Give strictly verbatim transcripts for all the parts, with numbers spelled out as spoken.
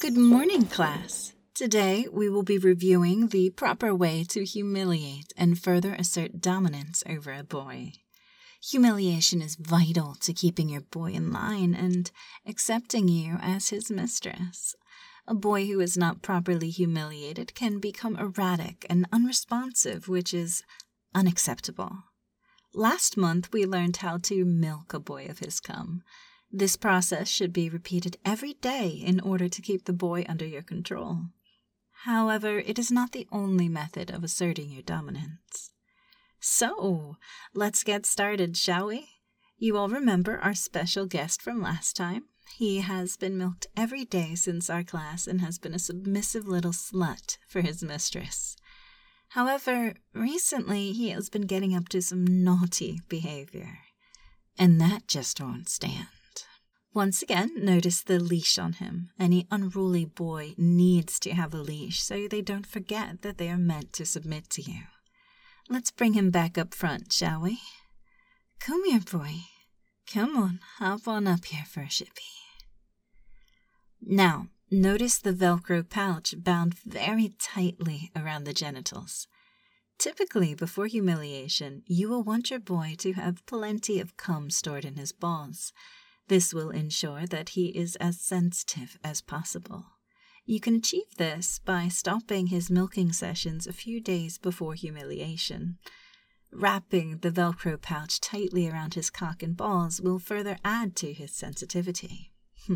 Good morning, class. Today we will be reviewing the proper way to humiliate and further assert dominance over a boy. Humiliation is vital to keeping your boy in line and accepting you as his mistress. A boy who is not properly humiliated can become erratic and unresponsive, which is unacceptable. Last month we learned how to milk a boy of his cum. This process should be repeated every day in order to keep the boy under your control. However, it is not the only method of asserting your dominance. So, let's get started, shall we? You all remember our special guest from last time. He has been milked every day since our class and has been a submissive little slut for his mistress. However, recently he has been getting up to some naughty behavior, and that just won't stand. Once again, notice the leash on him. Any unruly boy needs to have a leash so they don't forget that they are meant to submit to you. Let's bring him back up front, shall we? Come here, boy. Come on, hop on up here for a shippy. Now, notice the Velcro pouch bound very tightly around the genitals. Typically, before humiliation, you will want your boy to have plenty of cum stored in his balls. This will ensure that he is as sensitive as possible. You can achieve this by stopping his milking sessions a few days before humiliation. Wrapping the Velcro pouch tightly around his cock and balls will further add to his sensitivity.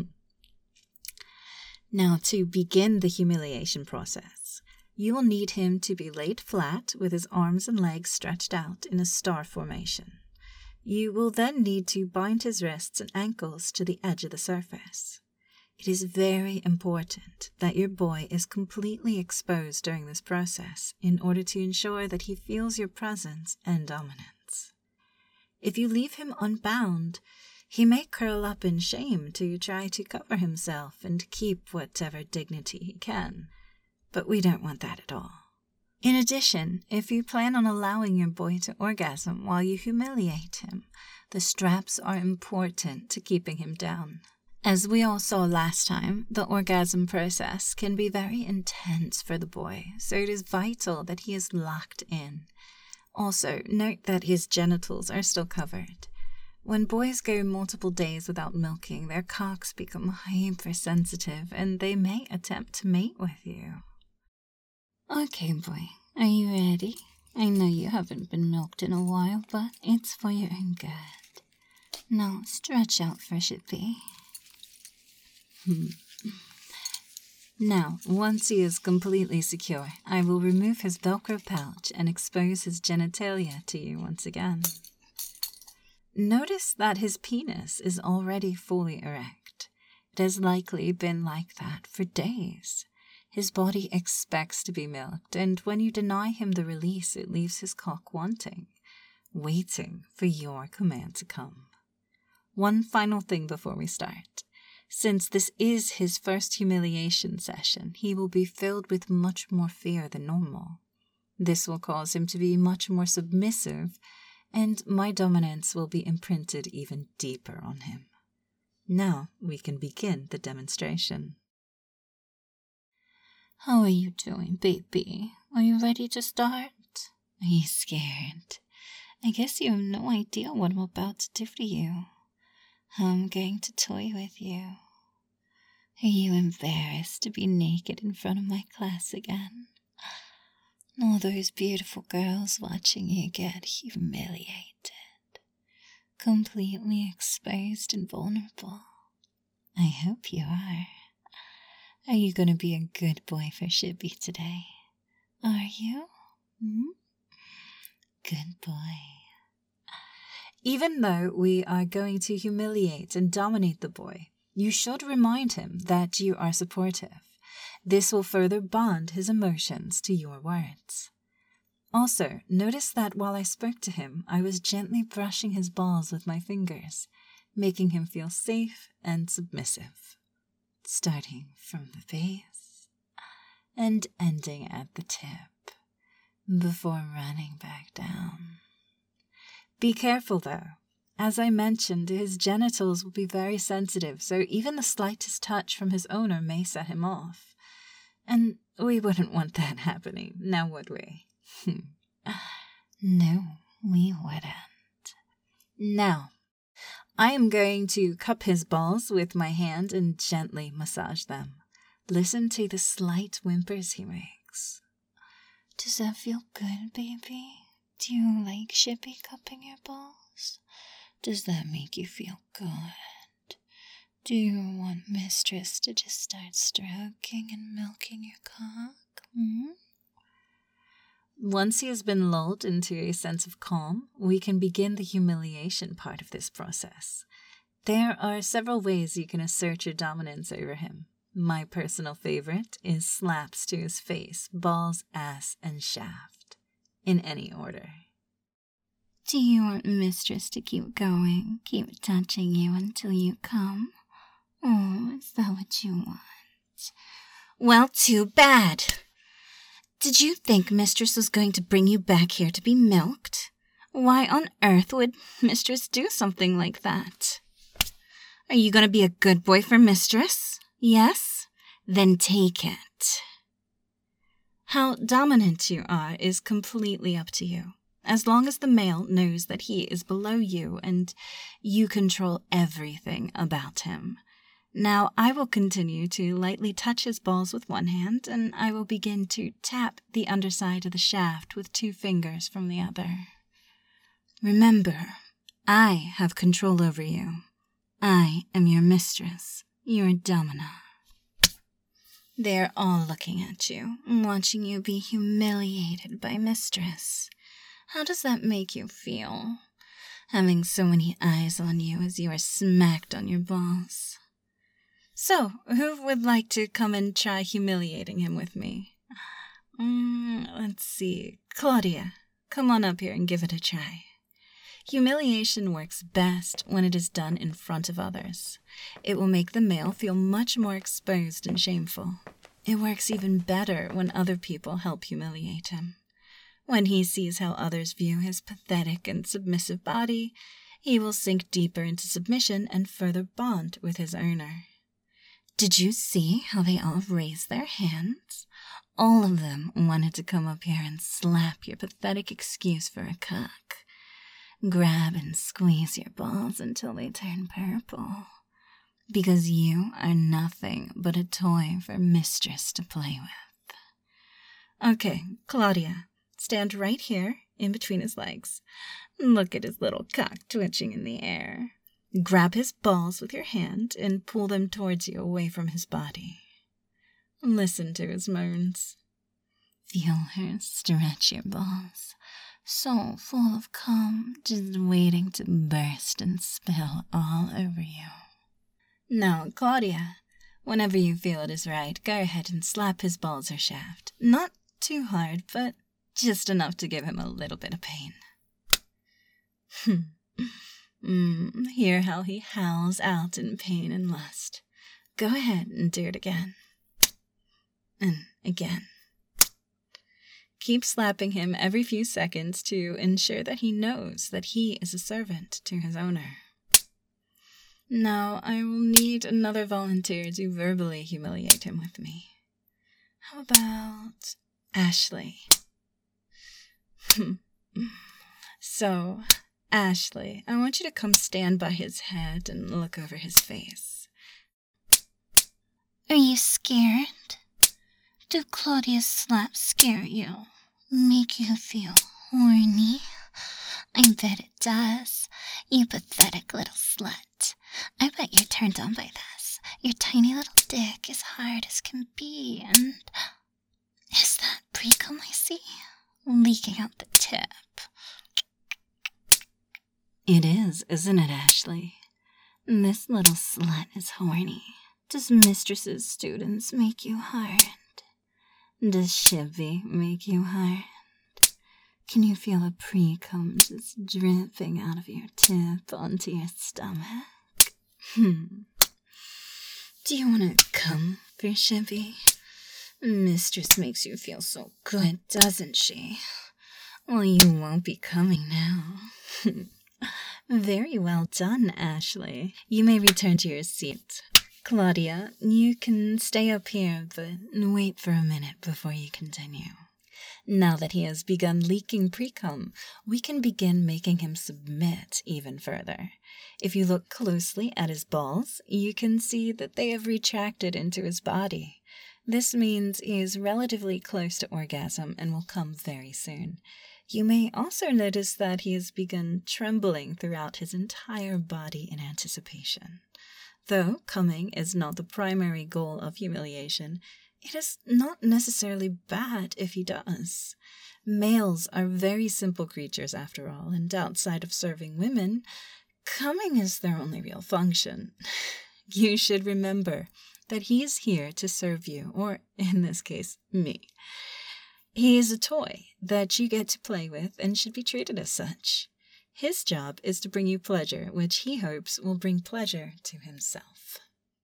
Now, to begin the humiliation process, you will need him to be laid flat with his arms and legs stretched out in a star formation. You will then need to bind his wrists and ankles to the edge of the surface. It is very important that your boy is completely exposed during this process in order to ensure that he feels your presence and dominance. If you leave him unbound, he may curl up in shame to try to cover himself and keep whatever dignity he can, but we don't want that at all. In addition, if you plan on allowing your boy to orgasm while you humiliate him, the straps are important to keeping him down. As we all saw last time, the orgasm process can be very intense for the boy, so it is vital that he is locked in. Also, note that his genitals are still covered. When boys go multiple days without milking, their cocks become hypersensitive and they may attempt to mate with you. Okay, boy, are you ready? I know you haven't been milked in a while, but it's for your own good. Now, stretch out for shippy. Hmm. Now, once he is completely secure, I will remove his Velcro pouch and expose his genitalia to you once again. Notice that his penis is already fully erect. It has likely been like that for days. His body expects to be milked, and when you deny him the release, it leaves his cock wanting, waiting for your command to come. One final thing before we start. Since this is his first humiliation session, he will be filled with much more fear than normal. This will cause him to be much more submissive, and my dominance will be imprinted even deeper on him. Now we can begin the demonstration. How are you doing, baby? Are you ready to start? Are you scared? I guess you have no idea what I'm about to do to you. I'm going to toy with you. Are you embarrassed to be naked in front of my class again? All those beautiful girls watching you get humiliated. Completely exposed and vulnerable. I hope you are. Are you going to be a good boy for Shippy today? Are you? Hmm? Good boy. Even though we are going to humiliate and dominate the boy, you should remind him that you are supportive. This will further bond his emotions to your words. Also, notice that while I spoke to him, I was gently brushing his balls with my fingers, making him feel safe and submissive. Starting from the base and ending at the tip, before running back down. Be careful though. As I mentioned, his genitals will be very sensitive, so even the slightest touch from his owner may set him off. And we wouldn't want that happening, now would we? No, we wouldn't. Now, I am going to cup his balls with my hand and gently massage them. Listen to the slight whimpers he makes. Does that feel good, baby? Do you like Shippy cupping your balls? Does that make you feel good? Do you want Mistress to just start stroking and milking your cock? Hmm? Once he has been lulled into a sense of calm, we can begin the humiliation part of this process. There are several ways you can assert your dominance over him. My personal favorite is slaps to his face, balls, ass, and shaft, in any order. Do you want Mistress to keep going, keep touching you until you come? Oh, is that what you want? Well, too bad. Did you think Mistress was going to bring you back here to be milked? Why on earth would Mistress do something like that? Are you going to be a good boy for Mistress? Yes? Then take it. How dominant you are is completely up to you, as long as the male knows that he is below you and you control everything about him. Now I will continue to lightly touch his balls with one hand, and I will begin to tap the underside of the shaft with two fingers from the other. Remember, I have control over you. I am your mistress, your domina. They're all looking at you, watching you be humiliated by Mistress. How does that make you feel, having so many eyes on you as you are smacked on your balls? So, who would like to come and try humiliating him with me? Mm, let's see. Claudia, come on up here and give it a try. Humiliation works best when it is done in front of others. It will make the male feel much more exposed and shameful. It works even better when other people help humiliate him. When he sees how others view his pathetic and submissive body, he will sink deeper into submission and further bond with his owner. Did you see how they all raised their hands? All of them wanted to come up here and slap your pathetic excuse for a cock. Grab and squeeze your balls until they turn purple. Because you are nothing but a toy for Mistress to play with. Okay, Claudia, stand right here in between his legs. Look at his little cock twitching in the air. Grab his balls with your hand and pull them towards you away from his body. Listen to his moans. Feel her stretch your balls, so full of cum, just waiting to burst and spill all over you. Now, Claudia, whenever you feel it is right, go ahead and slap his balls or shaft. Not too hard, but just enough to give him a little bit of pain. Hmm. Mm, hear how he howls out in pain and lust. Go ahead and do it again. And again. Keep slapping him every few seconds to ensure that he knows that he is a servant to his owner. Now I will need another volunteer to verbally humiliate him with me. How about Ashley? So, Ashley, I want you to come stand by his head and look over his face. Are you scared? Do Claudia's slaps scare you? Make you feel horny? I bet it does, you pathetic little slut. I bet you're turned on by this. Your tiny little dick is hard as can be, and... Is that pre-cum I see? Leaking out the tip. It is, isn't it, Ashley? This little slut is horny. Does Mistress's students make you hard? Does Shippy make you hard? Can you feel the pre-cum just dripping out of your tip onto your stomach? Hmm. Do you want to come for Shippy? Mistress makes you feel so good, doesn't she? Well, you won't be coming now. Very well done, Ashley. You may return to your seat. Claudia, you can stay up here, but wait for a minute before you continue. Now that he has begun leaking precum, we can begin making him submit even further. If you look closely at his balls, you can see that they have retracted into his body. This means he is relatively close to orgasm and will come very soon. You may also notice that he has begun trembling throughout his entire body in anticipation. Though coming is not the primary goal of humiliation, it is not necessarily bad if he does. Males are very simple creatures after all, and outside of serving women, coming is their only real function. You should remember that he is here to serve you, or in this case, me. He is a toy that you get to play with and should be treated as such. His job is to bring you pleasure, which he hopes will bring pleasure to himself.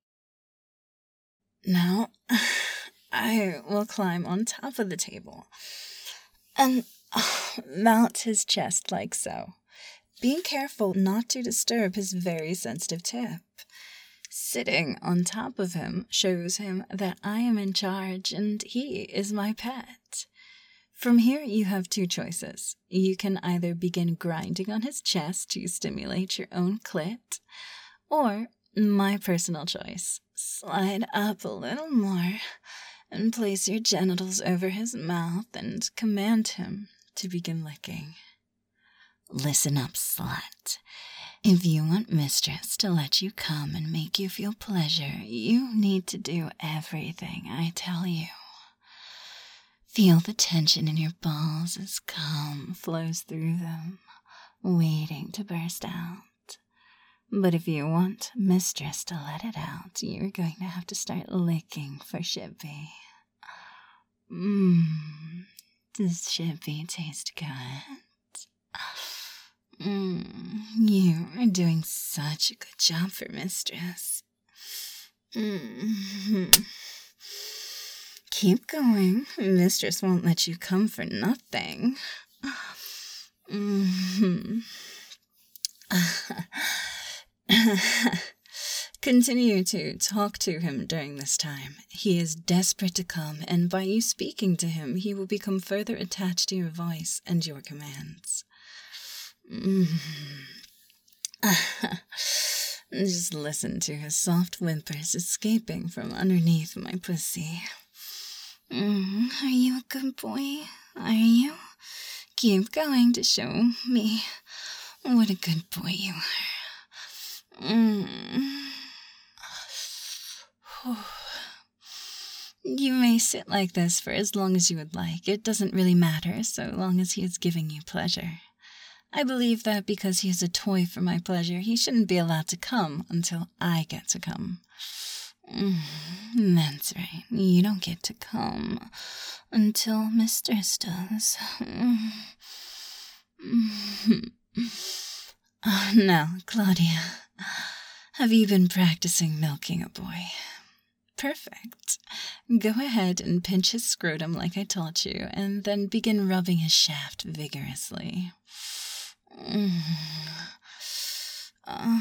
Now, I will climb on top of the table and mount his chest like so, being careful not to disturb his very sensitive tip. Sitting on top of him shows him that I am in charge and he is my pet. From here, you have two choices. You can either begin grinding on his chest to stimulate your own clit, or my personal choice, slide up a little more and place your genitals over his mouth and command him to begin licking. Listen up, slut. If you want mistress to let you come and make you feel pleasure, you need to do everything I tell you. Feel the tension in your balls as cum flows through them, waiting to burst out. But if you want mistress to let it out, you're going to have to start licking for Shippy. Mmm, does Shippy taste good? Mmm, you are doing such a good job for mistress. Mmm. Keep going. Mistress won't let you come for nothing. Mm-hmm. Continue to talk to him during this time. He is desperate to come, and by you speaking to him, he will become further attached to your voice and your commands. Mm-hmm. Just listen to his soft whimpers escaping from underneath my pussy. Mm, are you a good boy? Are you? Keep going to show me what a good boy you are. Mm. You may sit like this for as long as you would like. It doesn't really matter so long as he is giving you pleasure. I believe that because he is a toy for my pleasure, he shouldn't be allowed to come until I get to come. Mm, that's right. You don't get to come until mistress does. Mm. Mm. Oh, now, Claudia, have you been practicing milking a boy? Perfect. Go ahead and pinch his scrotum like I taught you, and then begin rubbing his shaft vigorously. Mm. Uh,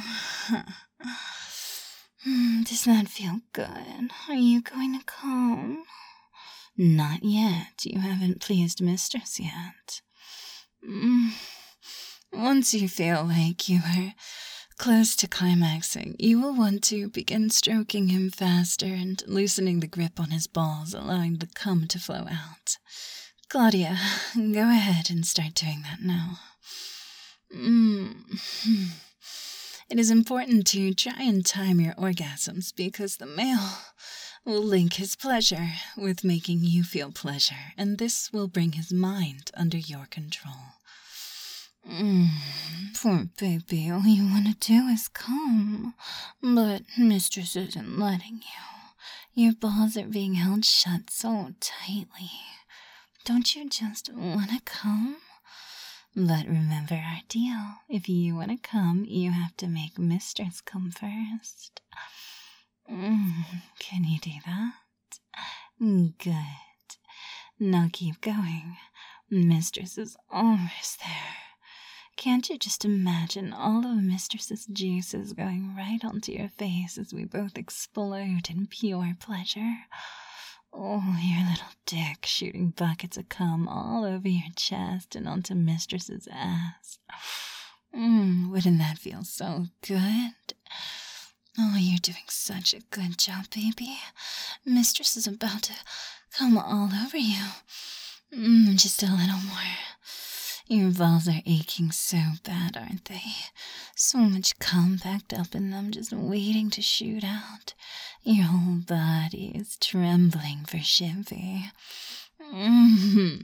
Does that feel good? Are you going to come? Not yet. You haven't pleased mistress yet. Mm. Once you feel like you are close to climaxing, you will want to begin stroking him faster and loosening the grip on his balls, allowing the cum to flow out. Claudia, go ahead and start doing that now. Mm. It is important to try and time your orgasms because the male will link his pleasure with making you feel pleasure, and this will bring his mind under your control. Mm, poor baby, all you want to do is come, but mistress isn't letting you. Your balls are being held shut so tightly. Don't you just want to come? But remember our deal. If you want to come, you have to make mistress come first. Mm, can you do that? Good. Now keep going. Mistress is almost there. Can't you just imagine all of Mistress's juices going right onto your face as we both explode in pure pleasure? Oh, your little dick shooting buckets of cum all over your chest and onto Mistress's ass. Mm, wouldn't that feel so good? Oh, you're doing such a good job, baby. Mistress is about to come all over you. Mm, just a little more. Your balls are aching so bad, aren't they? So much cum packed up in them, just waiting to shoot out. Your whole body is trembling for Shivy. Mm-hmm.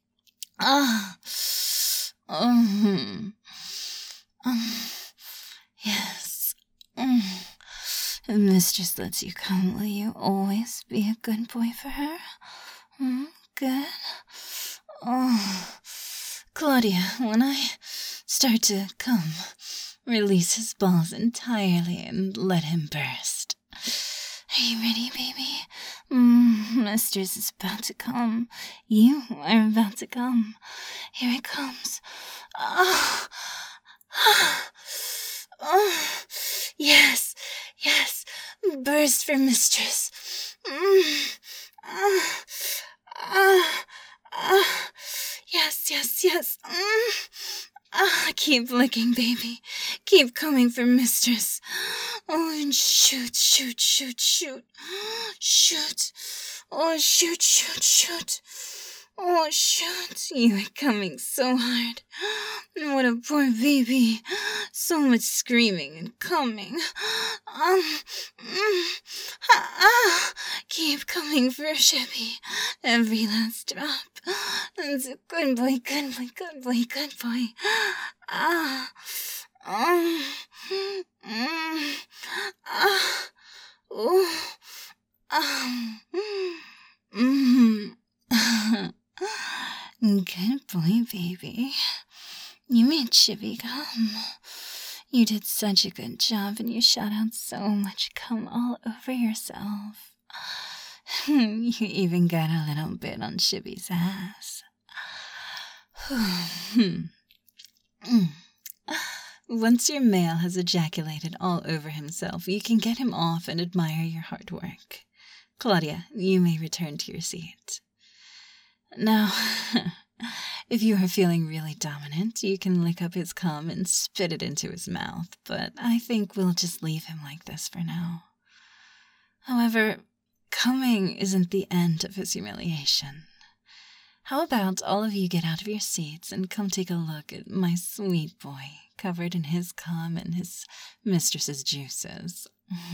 Ah. Mm-hmm. Um, yes. Mm. If Mistress lets you come, will you always be a good boy for her? Mm, good? Oh, Claudia, when I start to come, release his balls entirely and let him burst. Are you ready, baby? Mm, Mistress is about to come. You are about to come. Here it comes. Ah. Oh. Oh. Yes, yes, burst for Mistress. Mm. Ah. Ah. Ah. Yes, yes, yes. Mm. Ah, keep licking, baby. Keep coming for Mistress. Oh, and shoot, shoot, shoot, shoot. Shoot. Oh, shoot, shoot, shoot. Oh, shoot. You are coming so hard. What a poor baby. So much screaming and coming. Um, mm, ah, ah. Keep coming for Shippy. Every last drop. That's a good boy, good boy, good boy, good boy. Ah. Um. Mm, ah. Ooh. Um. Mm. Good boy, baby. You made Chibi come. You did such a good job and you shot out so much cum all over yourself. You even got a little bit on Chibi's ass. Once your male has ejaculated all over himself, you can get him off and admire your hard work. Claudia, you may return to your seat. Now, if you are feeling really dominant, you can lick up his cum and spit it into his mouth, but I think we'll just leave him like this for now. However, coming isn't the end of his humiliation. How about all of you get out of your seats and come take a look at my sweet boy, covered in his cum and his mistress's juices.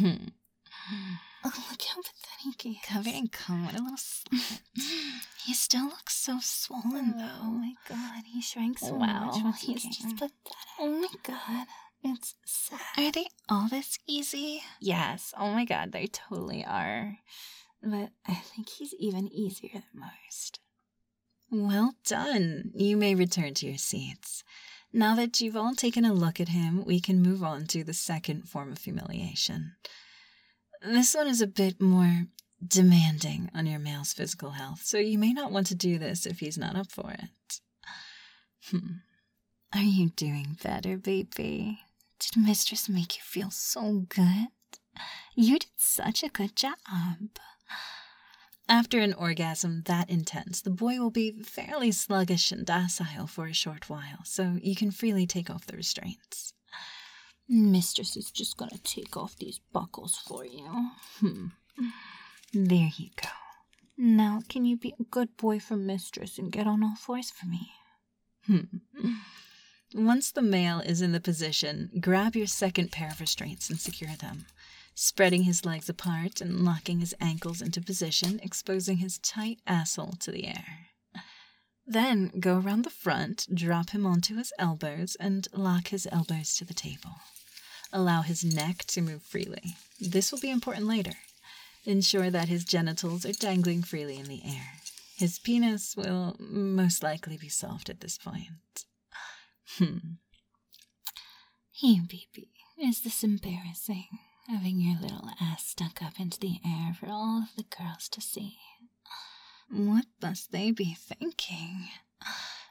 Oh, look how pathetic he is. Covered in cum, what a little slut. He still looks so swollen, though. Oh my god, he shrank so wow. much once he He's came. Just pathetic. Oh my god, it's sad. Are they all this easy? Yes, oh my god, they totally are. But I think he's even easier than most. Well done. You may return to your seats. Now that you've all taken a look at him, we can move on to the second form of humiliation. This one is a bit more demanding on your male's physical health, so you may not want to do this if he's not up for it. Hmm. Are you doing better, baby? Did Mistress make you feel so good? You did such a good job. After an orgasm that intense, the boy will be fairly sluggish and docile for a short while, so you can freely take off the restraints. Mistress is just gonna take off these buckles for you. Hmm. There you go. Now, can you be a good boy for Mistress and get on all fours for me? Hmm. Once the male is in the position, grab your second pair of restraints and secure them, spreading his legs apart and locking his ankles into position, exposing his tight asshole to the air. Then go around the front, drop him onto his elbows, and lock his elbows to the table. Allow his neck to move freely. This will be important later. Ensure that his genitals are dangling freely in the air. His penis will most likely be soft at this point. Hmm. Hey, baby, is this embarrassing? Having your little ass stuck up into the air for all of the girls to see. What must they be thinking?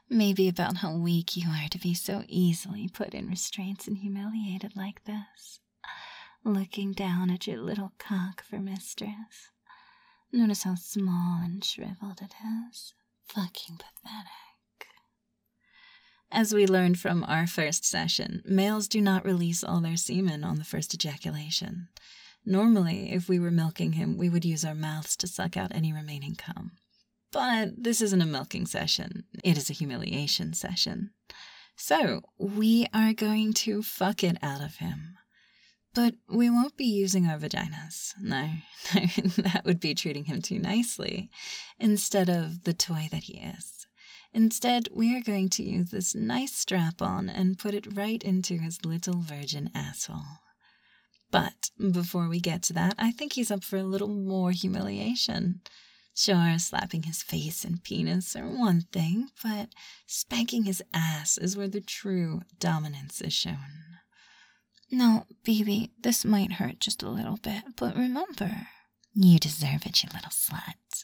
Maybe about how weak you are to be so easily put in restraints and humiliated like this. Looking down at your little cock for mistress. Notice how small and shriveled it is. Fucking pathetic. As we learned from our first session, males do not release all their semen on the first ejaculation. Normally, if we were milking him, we would use our mouths to suck out any remaining cum. But this isn't a milking session. It is a humiliation session. So, we are going to fuck it out of him. But we won't be using our vaginas. No, no, that would be treating him too nicely, instead of the toy that he is. Instead, we are going to use this nice strap-on and put it right into his little virgin asshole. But before we get to that, I think he's up for a little more humiliation. Sure, slapping his face and penis are one thing, but spanking his ass is where the true dominance is shown. No, baby, this might hurt just a little bit, but remember, you deserve it, you little slut.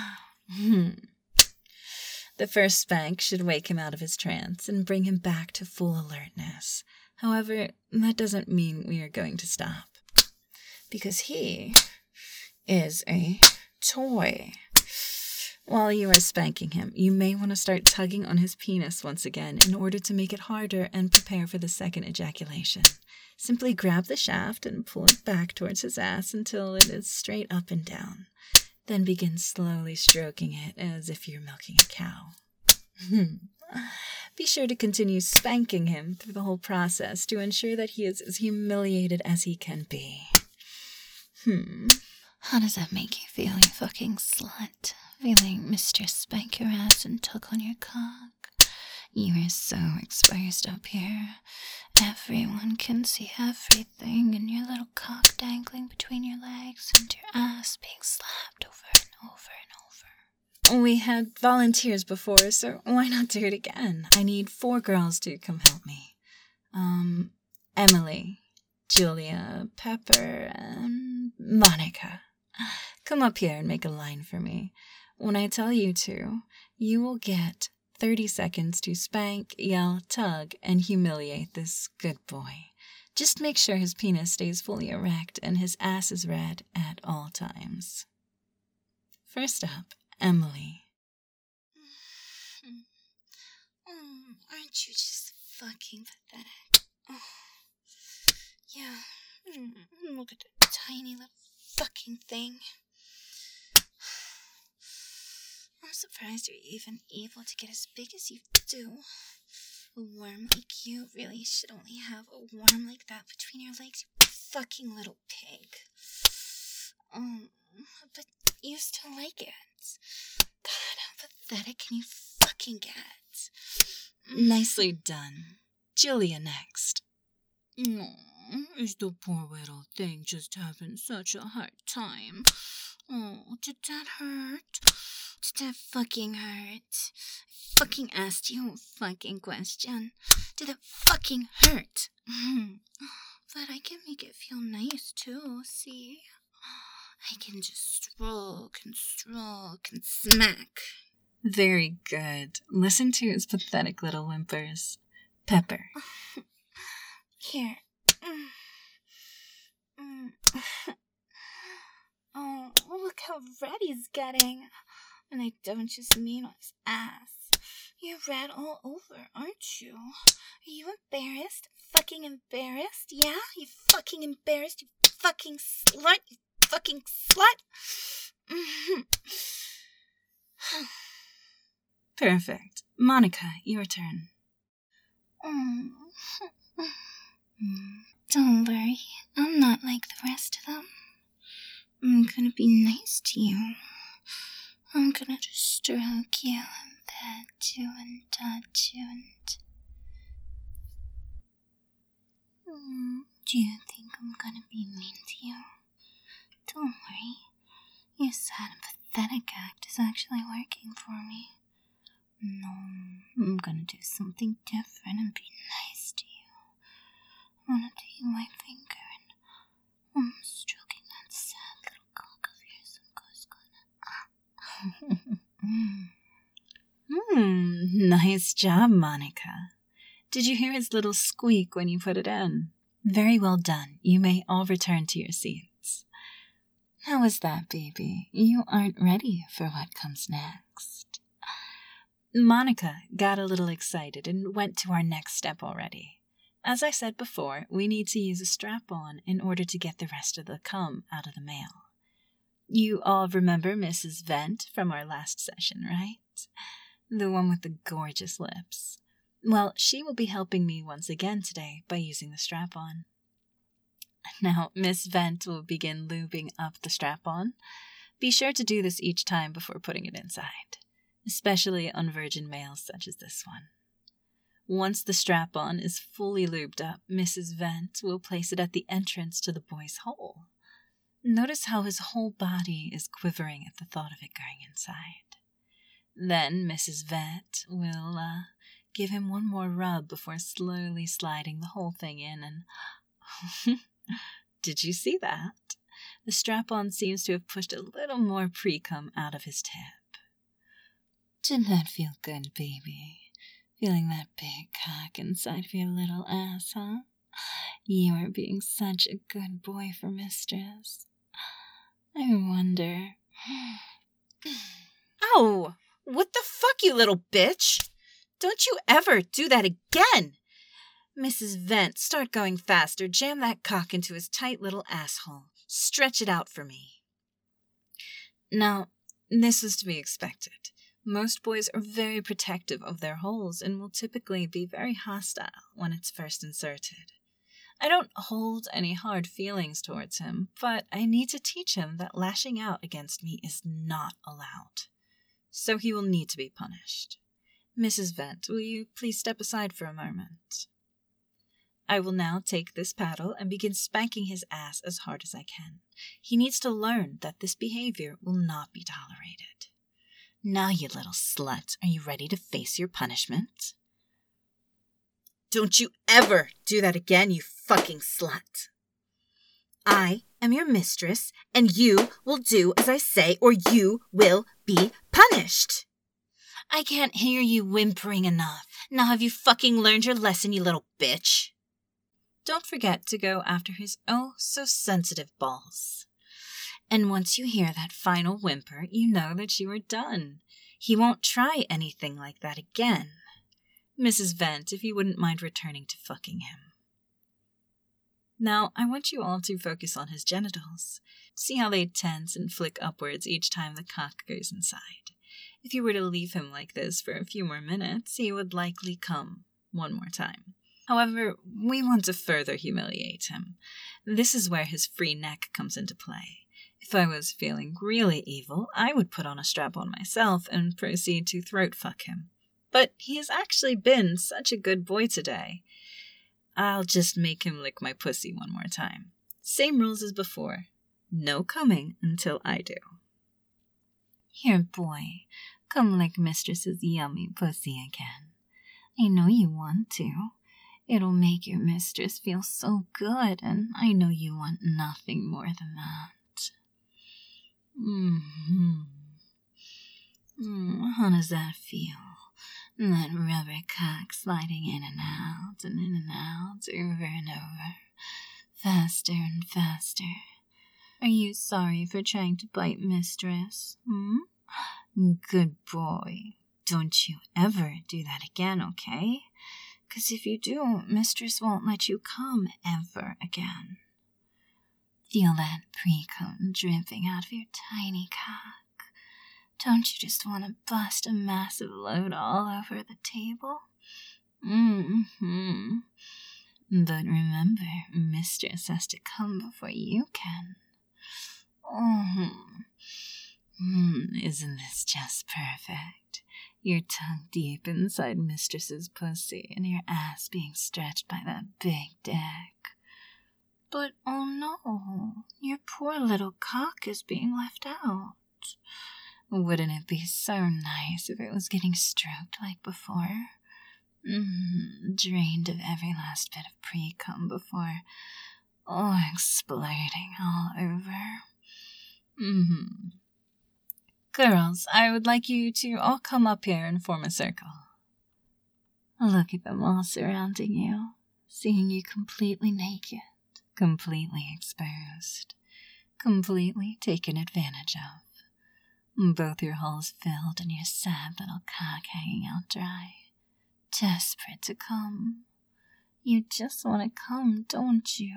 The first spank should wake him out of his trance and bring him back to full alertness. However, that doesn't mean we are going to stop. Because he is a toy. While you are spanking him, you may want to start tugging on his penis once again in order to make it harder and prepare for the second ejaculation. Simply grab the shaft and pull it back towards his ass until it is straight up and down. Then begin slowly stroking it as if you're milking a cow. Be sure to continue spanking him through the whole process to ensure that he is as humiliated as he can be. Hmm. How does that make you feel, you fucking slut? Feeling mistress spank your ass and tug on your cock? You are so exposed up here. Everyone can see everything, and your little cock dangling between your legs and your ass being slapped over and over and over. We had volunteers before, so why not do it again? I need four girls to come help me. Um, Emily, Julia, Pepper, and Monica. Come up here and make a line for me. When I tell you to, you will get thirty seconds to spank, yell, tug, and humiliate this good boy. Just make sure his penis stays fully erect and his ass is red at all times. First up, Emily. Oh, aren't you just fucking pathetic? Oh, yeah, look at that tiny little fucking thing. I'm surprised you're even able to get as big as you do. A worm like you really should only have a worm like that between your legs, you fucking little pig. Um, but you still like it. God, how pathetic can you fucking get? Nicely done. Julia next. No, is the poor little thing just having such a hard time? Oh, did that hurt? Did that fucking hurt? I fucking asked you a fucking question. Did it fucking hurt? But I can make it feel nice too, see? I can just stroke and stroke and smack. Very good. Listen to his pathetic little whimpers. Pepper. Here. Oh, look how red he's getting. And I don't just mean on his ass. You're red all over, aren't you? Are you embarrassed? Fucking embarrassed? Yeah? You fucking embarrassed? You fucking slut? You fucking slut? Perfect. Monica, your turn. Oh. Don't worry, I'm not like the rest of them. I'm gonna be nice to you. I'm gonna just stroke you and pet you and touch you and... Mm, do you think I'm gonna be mean to you? Don't worry. Your sad and pathetic act is actually working for me. No, I'm gonna do something different and be nice to you. I wanna take my finger and I'm stroking that sad little cock of yours and goes gonna... Hmm, Nice job, Monica. Did you hear his little squeak when you put it in? Very well done. You may all return to your seats. How was that, baby? You aren't ready for what comes next. Monica got a little excited and went to our next step already. As I said before, we need to use a strap-on in order to get the rest of the cum out of the male. You all remember Missus Vent from our last session, right? The one with the gorgeous lips. Well, she will be helping me once again today by using the strap-on. Now, Miss Vent will begin lubing up the strap-on. Be sure to do this each time before putting it inside, especially on virgin males such as this one. Once the strap-on is fully lubed up, Missus Vent will place it at the entrance to the boy's hole. Notice how his whole body is quivering at the thought of it going inside. Then Missus Vent will uh, give him one more rub before slowly sliding the whole thing in and... Did you see that? The strap-on seems to have pushed a little more pre-cum out of his tip. Didn't that feel good, baby? Feeling that big cock inside of your little ass, huh? You are being such a good boy for mistress. I wonder... Ow! What the fuck, you little bitch? Don't you ever do that again! Missus Vent, start going faster. Jam that cock into his tight little asshole. Stretch it out for me. Now, this is to be expected. Most boys are very protective of their holes and will typically be very hostile when it's first inserted. I don't hold any hard feelings towards him, but I need to teach him that lashing out against me is not allowed. So he will need to be punished. Missus Vent, will you please step aside for a moment? I will now take this paddle and begin spanking his ass as hard as I can. He needs to learn that this behavior will not be tolerated. Now, you little slut, are you ready to face your punishment? Don't you ever do that again, you fucking slut. I am your mistress, and you will do as I say, or you will be punished. I can't hear you whimpering enough. Now have you fucking learned your lesson, you little bitch? Don't forget to go after his oh-so-sensitive balls. And once you hear that final whimper, you know that you are done. He won't try anything like that again. Missus Vent, if you wouldn't mind returning to fucking him. Now, I want you all to focus on his genitals. See how they tense and flick upwards each time the cock goes inside. If you were to leave him like this for a few more minutes, he would likely come one more time. However, we want to further humiliate him. This is where his free neck comes into play. If I was feeling really evil, I would put on a strap-on myself and proceed to throat fuck him. But he has actually been such a good boy today. I'll just make him lick my pussy one more time. Same rules as before. No coming until I do. Here, boy, come lick mistress's yummy pussy again. I know you want to. It'll make your mistress feel so good, and I know you want nothing more than that. Mm-hmm. Mm, how does that feel? That rubber cock sliding in and out, and in and out, over and over. Faster and faster. Are you sorry for trying to bite mistress? Hmm? Good boy. Don't you ever do that again, okay? Because if you do, mistress won't let you come ever again. Feel that pre-cum dripping out of your tiny cock. Don't you just want to bust a massive load all over the table? Mm-hmm. But remember, mistress has to come before you can. Mm-hmm. Mm, isn't this just perfect? Your tongue deep inside mistress's pussy and your ass being stretched by that big dick. But oh no, your poor little cock is being left out. Wouldn't it be so nice if it was getting stroked like before? Mm, drained of every last bit of pre-cum before, oh, exploding all over. Mm-hmm. Girls, I would like you to all come up here and form a circle. Look at them all surrounding you, seeing you completely naked, completely exposed, completely taken advantage of. Both your holes filled and your sad little cock hanging out dry, desperate to come. You just want to come, don't you?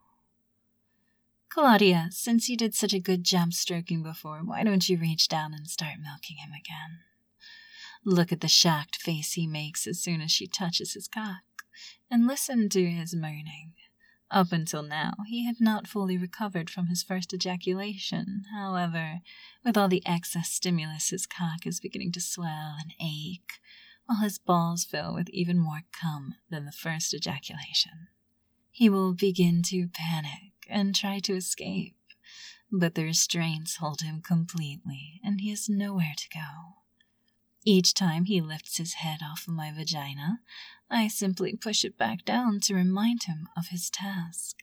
Claudia, since you did such a good job stroking before, why don't you reach down and start milking him again? Look at the shocked face he makes as soon as she touches his cock, and listen to his moaning. Up until now, he had not fully recovered from his first ejaculation. However, with all the excess stimulus, his cock is beginning to swell and ache, while his balls fill with even more cum than the first ejaculation. He will begin to panic and try to escape, but the restraints hold him completely, and he has nowhere to go. Each time he lifts his head off of my vagina, I simply push it back down to remind him of his task.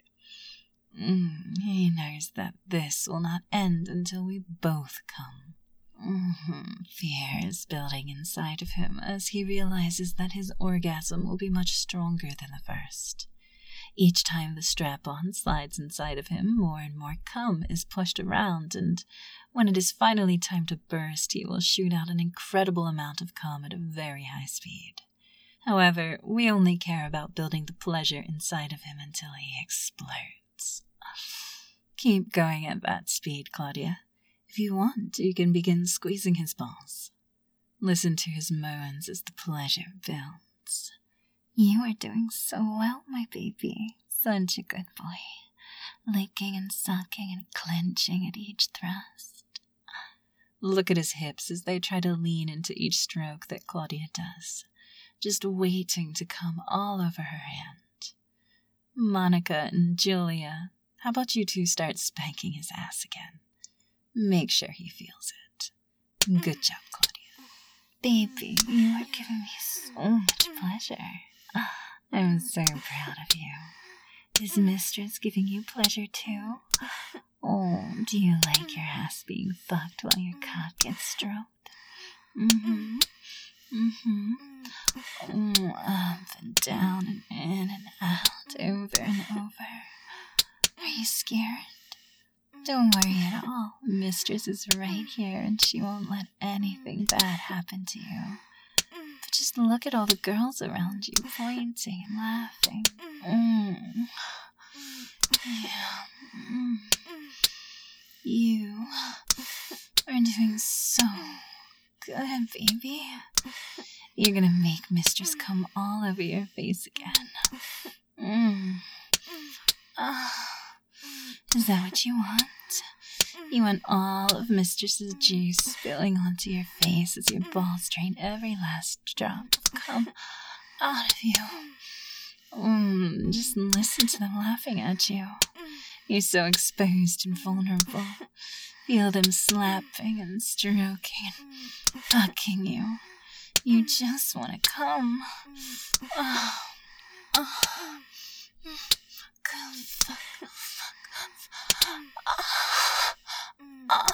Mm, he knows that this will not end until we both come. Mm-hmm. Fear is building inside of him as he realizes that his orgasm will be much stronger than the first. Each time the strap-on slides inside of him, more and more cum is pushed around, and when it is finally time to burst, he will shoot out an incredible amount of cum at a very high speed. However, we only care about building the pleasure inside of him until he explodes. Keep going at that speed, Claudia. If you want, you can begin squeezing his balls. Listen to his moans as the pleasure builds. You are doing so well, my baby. Such a good boy. Licking and sucking and clenching at each thrust. Look at his hips as they try to lean into each stroke that Claudia does, just waiting to come all over her hand. Monica and Julia, how about you two start spanking his ass again? Make sure he feels it. Good job, Claudia. Baby, you are giving me so much pleasure. I'm so proud of you. Is Mistress giving you pleasure too? Oh, do you like your ass being fucked while your cock gets stroked? Mm-hmm. Mm-hmm. Oh, up and down and in and out, over and over. Are you scared? Don't worry at all. Mistress is right here and she won't let anything bad happen to you. But just look at all the girls around you pointing and laughing. Mm. Yeah. Mm. You are doing so good, baby. You're gonna make Mistress come all over your face again. Mm. Oh. Is that what you want? You want all of Mistress's juice spilling onto your face as your balls drain every last drop of cum out of you. Mm, just listen to them laughing at you. You're so exposed and vulnerable. Feel them slapping and stroking and fucking you. You just want to come. Oh, oh. Come, fuck, fuck, fuck. Oh.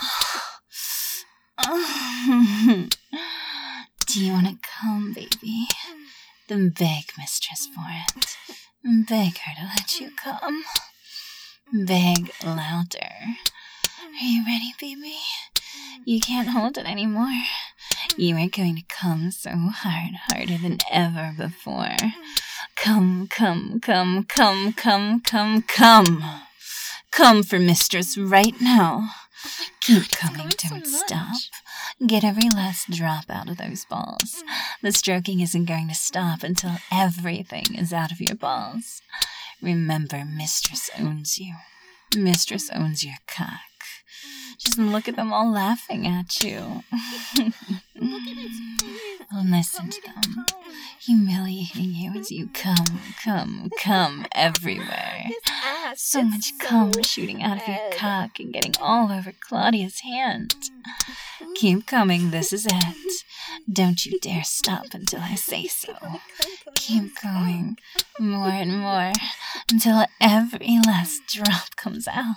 Oh. Do you want to come, baby? Then beg Mistress for it. Beg her to let you come. Beg louder. Are you ready, baby? You can't hold it anymore. You are going to come so hard, harder than ever before. Come, come, come, come, come, come, come. Come for Mistress right now. Oh Keep God, coming, so don't much. stop. Get every last drop out of those balls. The stroking isn't going to stop until everything is out of your balls. Remember, Mistress owns you. Mistress owns your cock. Just look at them all laughing at you. Look at his face. Listen to them, humiliating you as you come, come, come everywhere. His ass So is much cum so shooting out of your red. cock and getting all over Claudia's hand. Keep coming, this is it. Don't you dare stop until I say so. Keep going, more and more, until every last drop comes out.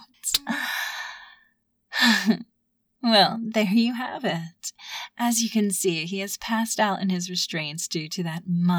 Well, there you have it. As you can see, he has passed out in his restraints due to that